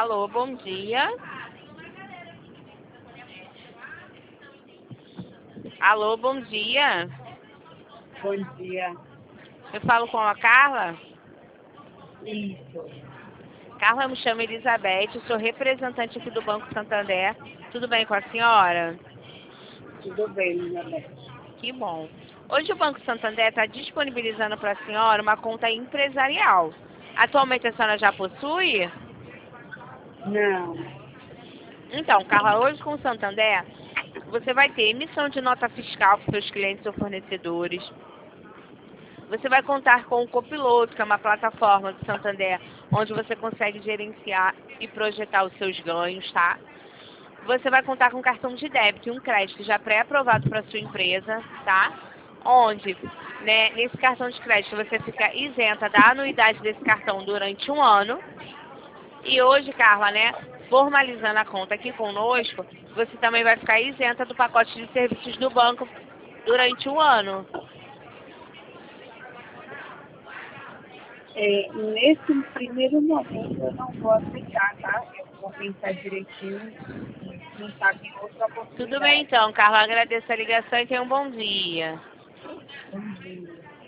Alô, bom dia. Alô, bom dia. Bom dia. Eu falo com a Carla. Isso. Carla, eu me chamo Elizabeth, eu sou representante aqui do Banco Santander. Tudo bem com a senhora? Tudo bem, minha bem. Que bom. Hoje o Banco Santander está disponibilizando para a senhora uma conta empresarial. Atualmente a senhora já possui? Não. Então, Carla, hoje com o Santander, você vai ter emissão de nota fiscal para seus clientes ou fornecedores. Você vai contar com o Copiloto, que é uma plataforma do Santander, onde você consegue gerenciar e projetar os seus ganhos, tá? Você vai contar com um cartão de débito e um crédito já pré-aprovado para sua empresa, tá? Onde, né, nesse cartão de crédito você fica isenta da anuidade desse cartão durante um ano. E hoje, Carla, né, formalizando a conta aqui conosco, você também vai ficar isenta do pacote de serviços do banco durante um ano. Nesse primeiro momento eu não vou aceitar, tá? Eu vou pensar direitinho e quem sabe em outra Tudo bem oportunidade. então, Carla. Agradeço a ligação e tenha um bom dia. Bom dia.